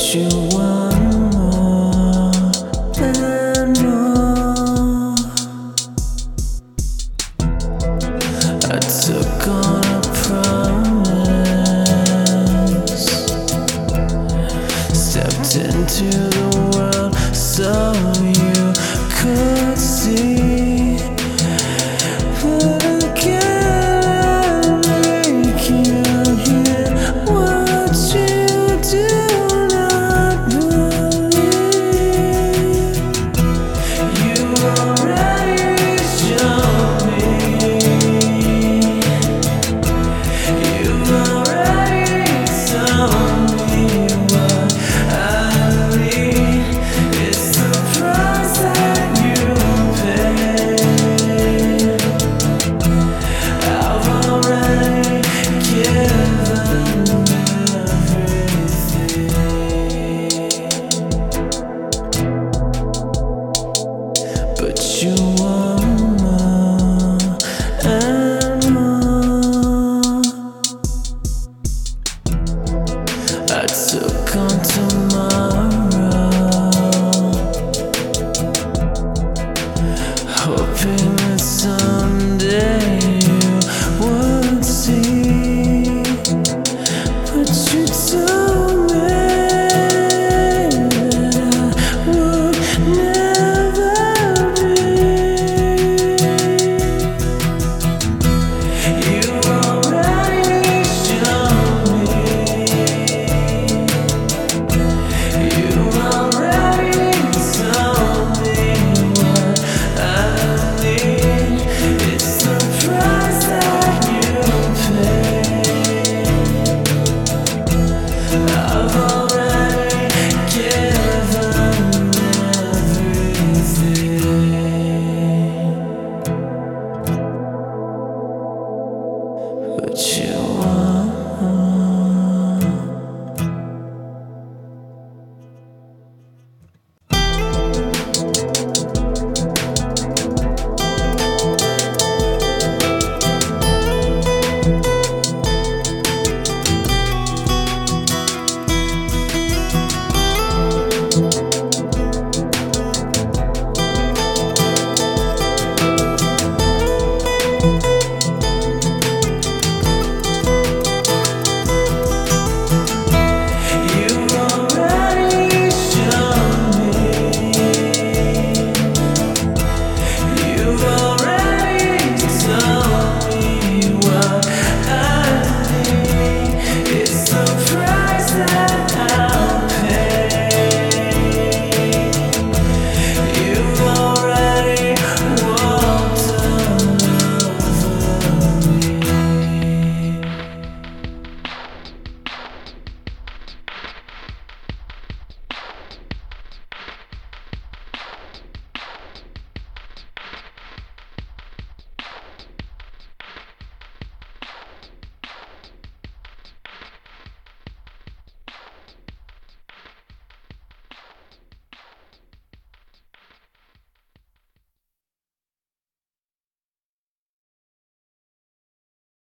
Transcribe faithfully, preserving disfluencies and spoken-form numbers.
you want more and more. I took on a promise, stepped into the world so you could see. But again, I'm making out here what you do not believe. You already showed me. You already told me what I need. It's the price that you pay. I've already given everything, but you want more and more. I took on tomorrow, hoping that someday you would see. But you told me that I would never be. You already showed me. You already told me what I need. It's the price that you pay. I've already given everything, but you